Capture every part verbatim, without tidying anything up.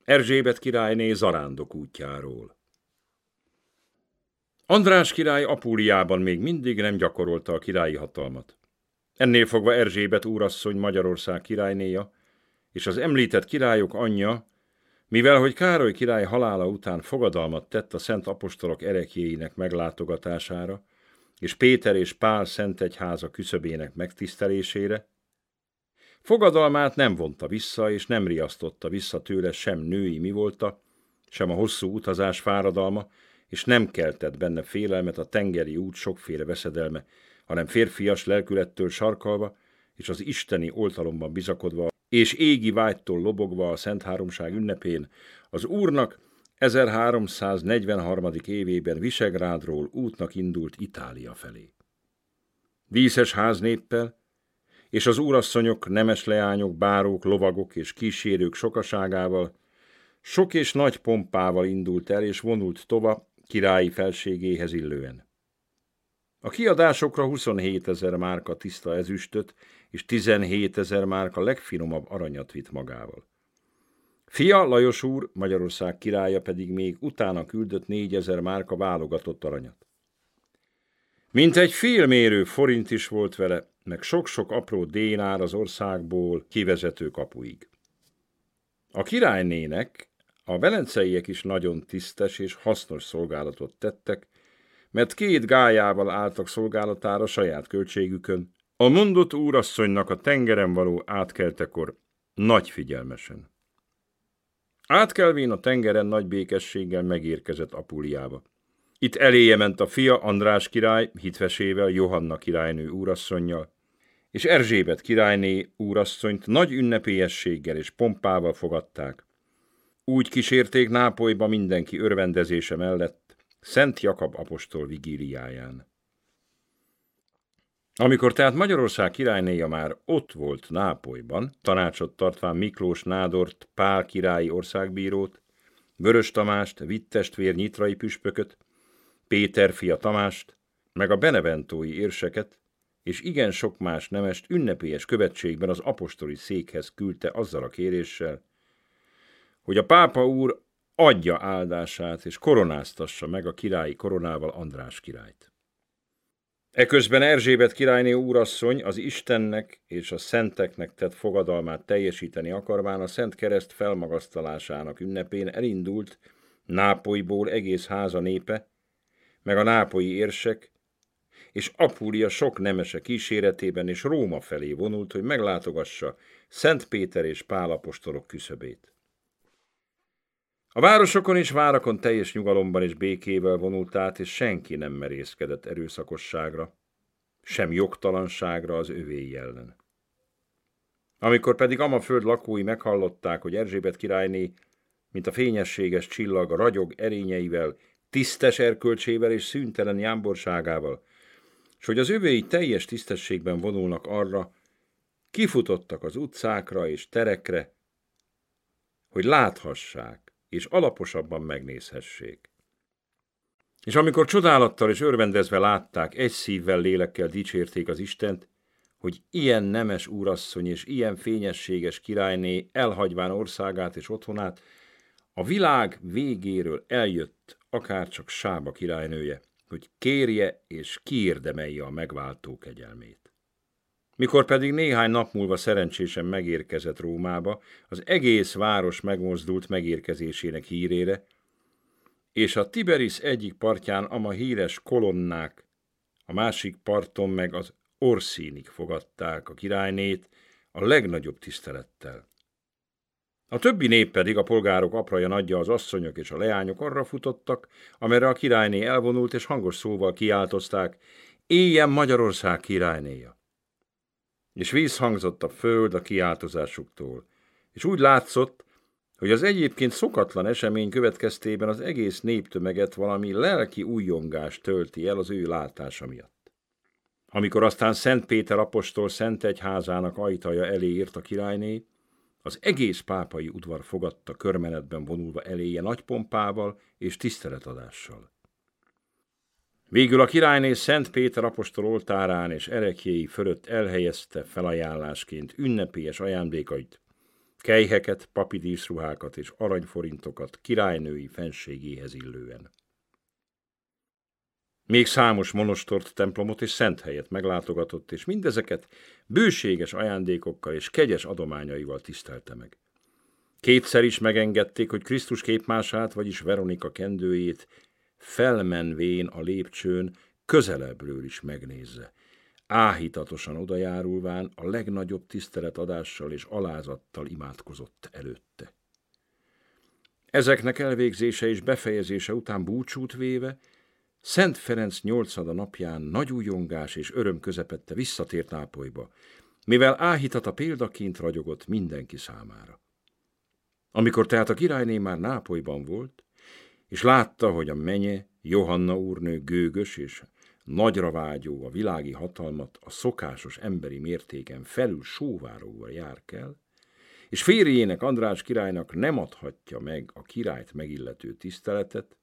Erzsébet királyné zarándok útjáról. András király Apúliában még mindig nem gyakorolta a királyi hatalmat. Ennél fogva Erzsébet úrasszony Magyarország királynéja, és az említett királyok anyja, mivel hogy Károly király halála után fogadalmat tett a szent apostolok ereklyéinek meglátogatására, és Péter és Pál szentegyháza küszöbének megtisztelésére, fogadalmát nem vonta vissza, és nem riasztotta vissza tőle sem női mivolta, sem a hosszú utazás fáradalma, és nem keltett benne félelmet a tengeri út sokféle veszedelme, hanem férfias lelkülettől sarkalva, és az isteni oltalomban bizakodva, és égi vágytól lobogva a Szent Háromság ünnepén, az Úrnak ezerháromszáznegyvenharmadik évében Visegrádról útnak indult Itália felé. Díszes háznéppel, és az úrasszonyok, nemes leányok, bárók, lovagok és kísérők sokaságával, sok és nagy pompával indult el, és vonult tova királyi felségéhez illően. A kiadásokra huszonhétezer márka tiszta ezüstöt és tizenhétezer márka legfinomabb aranyat vitt magával. Fia, Lajos úr, Magyarország királya pedig még utána küldött négyezer márka válogatott aranyat. Mintegy félmérő forint is volt vele, meg sok-sok apró dénár az országból kivezető kapuig. A királynének a velenceiek is nagyon tisztes és hasznos szolgálatot tettek, mert két gályával álltak szolgálatára saját költségükön, a mondott úrasszonynak a tengeren való átkeltekor nagy figyelmesen. Átkelvén a tengeren nagy békességgel megérkezett Apúliába. Itt eléje ment a fia, András király, hitvesével, Johanna királynő úrasszonnyal, és Erzsébet királyné úrasszonyt nagy ünnepélyességgel és pompával fogadták. Úgy kísérték Nápolyba mindenki örvendezése mellett, Szent Jakab apostol vigíliáján. Amikor tehát Magyarország királynéja már ott volt Nápolyban, tanácsot tartván Miklós nádort, Pál királyi országbírót, Vörös Tamást, Vittestvér nyitrai püspököt, Péter fia Tamást, meg a beneventói érseket, és igen sok más nemest ünnepélyes követségben az apostoli székhez küldte azzal a kéréssel, hogy a pápa úr adja áldását és koronáztassa meg a királyi koronával András királyt. Eközben Erzsébet királyné úrasszony az Istennek és a szenteknek tett fogadalmát teljesíteni akarván a Szent Kereszt felmagasztalásának ünnepén elindult Nápolyból egész háza népe, meg a nápolyi érsek, és Apúlia sok nemese kíséretében és Róma felé vonult, hogy meglátogassa Szent Péter és Pál apostolok küszöbét. A városokon és várakon teljes nyugalomban és békével vonult át, és senki nem merészkedett erőszakosságra, sem jogtalanságra az övéi ellen. Amikor pedig Amaföld lakói meghallották, hogy Erzsébet királyné, mint a fényességes csillag, a ragyog erényeivel, tisztes erkölcsével és szüntelen jámborságával, és hogy az övéi teljes tisztességben vonulnak arra, kifutottak az utcákra és terekre, hogy láthassák, és alaposabban megnézhessék. És amikor csodálattal és örvendezve látták, egy szívvel, lélekkel dicsérték az Istent, hogy ilyen nemes úrasszony és ilyen fényességes királyné elhagyván országát és otthonát, a világ végéről eljött akárcsak Sába királynője, hogy kérje és kiérdemelje a megváltó kegyelmét. Mikor pedig néhány nap múlva szerencsésen megérkezett Rómába, az egész város megmozdult megérkezésének hírére, és a Tiberis egyik partján ama híres kolonnák, a másik parton meg az Orszínik fogadták a királynét a legnagyobb tisztelettel. A többi nép pedig, a polgárok apraja nagyja, az asszonyok és a leányok arra futottak, amerre a királyné elvonult, és hangos szóval kiáltozták: éljen Magyarország királynéja! És vízhangzott a föld a kiáltozásuktól, és úgy látszott, hogy az egyébként szokatlan esemény következtében az egész néptömeget valami lelki újongás tölti el az ő látása miatt. Amikor aztán Szent Péter apostol szentegyházának ajtaja elé ért a királyné, az egész pápai udvar fogadta körmenetben vonulva eléje nagy pompával és tiszteletadással. Végül a királyné Szent Péter apostol oltárán és ereklyéi fölött elhelyezte felajánlásként ünnepélyes ajándékait, kelyheket, papidíszruhákat és aranyforintokat királynői fenségéhez illően. Még számos monostort, templomot és szent helyet meglátogatott, és mindezeket bőséges ajándékokkal és kegyes adományaival tisztelte meg. Kétszer is megengedték, hogy Krisztus képmását, vagyis Veronika kendőjét felmenvén a lépcsőn közelebbről is megnézze, áhítatosan odajárulván a legnagyobb tiszteletadással és alázattal imádkozott előtte. Ezeknek elvégzése és befejezése után búcsút véve, Szent Ferenc nyolcada napján nagy újongás és öröm közepette visszatért Nápolyba, mivel áhítata példaként ragyogott mindenki számára. Amikor tehát a királyné már Nápolyban volt, és látta, hogy a menye, Johanna úrnő gőgös és nagyra vágyó a világi hatalmat a szokásos emberi mértéken felül sóváróval jár kell, és férjének, András királynak nem adhatja meg a királyt megillető tiszteletet,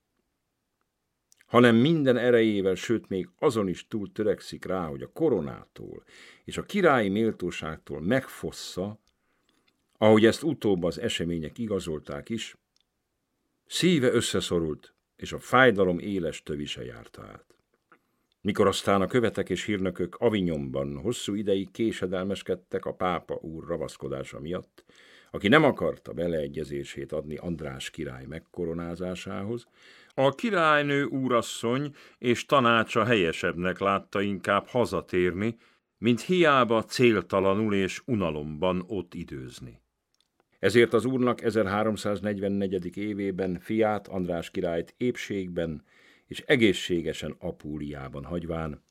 hanem minden erejével, sőt még azon is túl törekszik rá, hogy a koronától és a királyi méltóságtól megfossza, ahogy ezt utóbb az események igazolták is, szíve összeszorult, és a fájdalom éles tövise járta át. Mikor aztán a követek és hírnökök Avignonban hosszú ideig késedelmeskedtek a pápa úr ravaszkodása miatt, aki nem akarta beleegyezését adni András király megkoronázásához, a királynő úrasszony és tanácsa helyesebbnek látta inkább hazatérni, mint hiába céltalanul és unalomban ott időzni. Ezért az úrnak ezerháromszáznegyvennegyedik évében fiát, András királyt épségben és egészségesen Apúliában hagyván,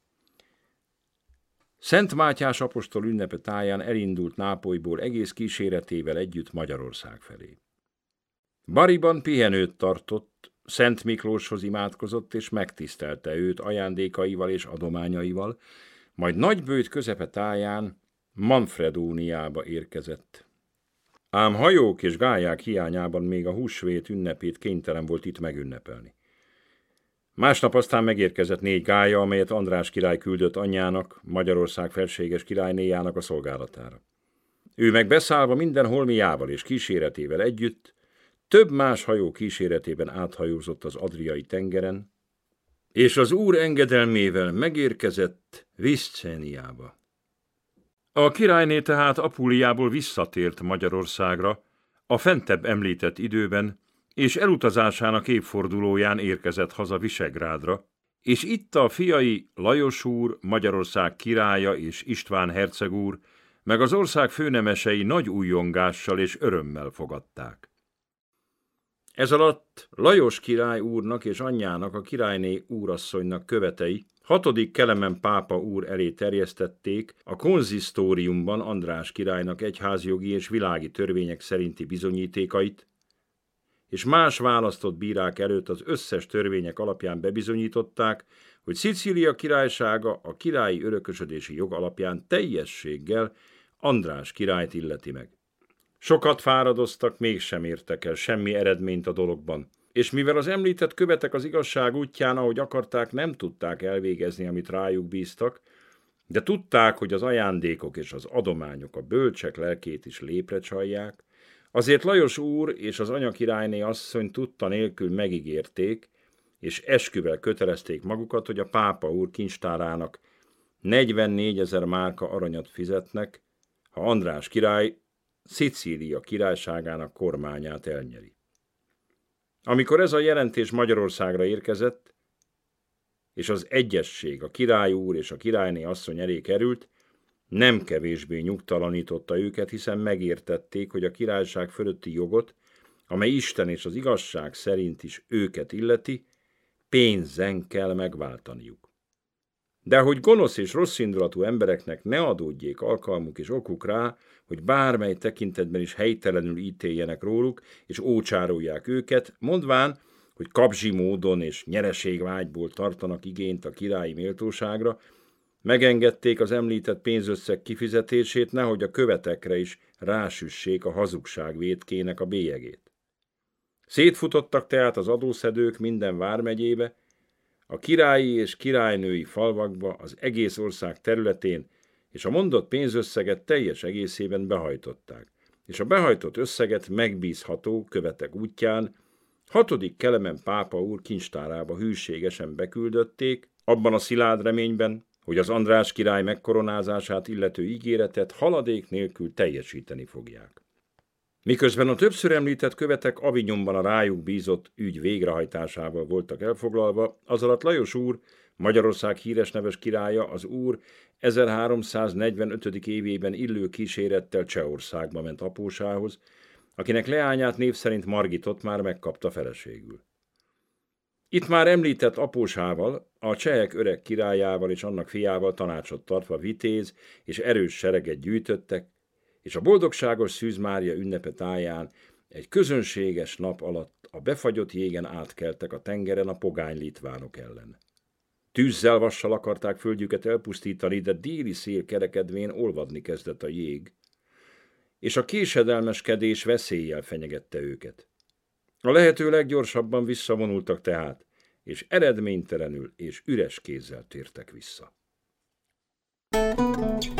Szent Mátyás apostol ünnepe táján elindult Nápolyból egész kíséretével együtt Magyarország felé. Bariban pihenőt tartott, Szent Miklóshoz imádkozott és megtisztelte őt ajándékaival és adományaival, majd Nagybőjt közepe táján Manfredóniába érkezett. Ám hajók és gályák hiányában még a húsvét ünnepét kénytelen volt itt megünnepelni. Másnap aztán megérkezett négy gálya, amelyet András király küldött anyjának, Magyarország felséges királynéjának a szolgálatára. Ő meg beszállva minden holmiával és kíséretével együtt, több más hajó kíséretében áthajózott az Adriai tengeren, és az úr engedelmével megérkezett Viszcéniába. A királyné tehát Apuliából visszatért Magyarországra a fentebb említett időben, és elutazásának évfordulóján érkezett haza Visegrádra, és itt a fiai Lajos úr, Magyarország királya és István herceg úr, meg az ország főnemesei nagy újjongással és örömmel fogadták. Ez alatt Lajos király úrnak és anyjának, a királyné úrasszonynak követei hatodik Kelemen pápa úr elé terjesztették a konzisztóriumban András királynak egyházjogi és világi törvények szerinti bizonyítékait, és más választott bírák előtt az összes törvények alapján bebizonyították, hogy Szicília királysága a királyi örökösödési jog alapján teljességgel András királyt illeti meg. Sokat fáradoztak, mégsem értek el semmi eredményt a dologban, és mivel az említett követek az igazság útján, ahogy akarták, nem tudták elvégezni, amit rájuk bíztak, de tudták, hogy az ajándékok és az adományok a bölcsek lelkét is lépre csalják, azért Lajos úr és az anyakirályné asszony tudta nélkül megígérték, és esküvel kötelezték magukat, hogy a pápa úr kincstárának negyvennégyezer márka aranyat fizetnek, ha András király Szicília királyságának kormányát elnyeri. Amikor ez a jelentés Magyarországra érkezett, és az egyesség a király úr és a királyné asszony elé került, nem kevésbé nyugtalanította őket, hiszen megértették, hogy a királyság fölötti jogot, amely Isten és az igazság szerint is őket illeti, pénzen kell megváltaniuk. De hogy gonosz és rosszindulatú embereknek ne adódjék alkalmuk és okuk rá, hogy bármely tekintetben is helytelenül ítéljenek róluk, és ócsárolják őket, mondván, hogy kapzsi módon és nyereségvágyból tartanak igényt a királyi méltóságra, megengedték az említett pénzösszeg kifizetését, nehogy a követekre is rásüssék a hazugság vétkének a bélyegét. Szétfutottak tehát az adószedők minden vármegyébe, a királyi és királynői falvakba, az egész ország területén, és a mondott pénzösszeget teljes egészében behajtották. és a behajtott összeget megbízható követek útján hatodik Kelemen pápa úr kincstárába hűségesen beküldötték, abban a szilárd reményben, hogy az András király megkoronázását illető ígéretet haladék nélkül teljesíteni fogják. Miközben a többször említett követek Avignonban a rájuk bízott ügy végrehajtásával voltak elfoglalva, azalatt Lajos úr, Magyarország híres neves királya, az úr ezerháromszáznegyvenötödik évében illő kísérettel Csehországba ment apósához, akinek leányát név szerint Margitot már megkapta feleségül. Itt már említett apósával, a csehek öreg királyával és annak fiával tanácsot tartva vitéz és erős sereget gyűjtöttek, és a boldogságos Szűz Mária ünnepe táján egy közönséges nap alatt a befagyott jégen átkeltek a tengeren a pogány litvánok ellen. Tűzzel, vassal akarták földjüket elpusztítani, de déli szél kerekedvén olvadni kezdett a jég, és a késedelmeskedés veszéllyel fenyegette őket. A lehető leggyorsabban visszavonultak tehát, és eredménytelenül és üres kézzel tértek vissza.